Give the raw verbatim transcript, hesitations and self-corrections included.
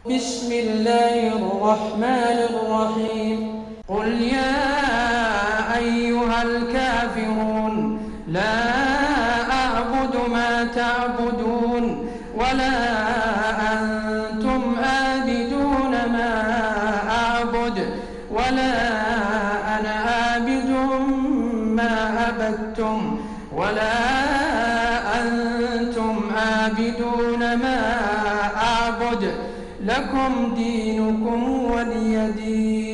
بسم الله الرحمن الرحيم قل يا أيها الكافرون لا أعبد ما تعبدون ولا أنتم عابدون ما أعبد ولا أنا عابد ما عبدتم ولا أنتم عابدون ما أعبد لكم دينكم ولي دين.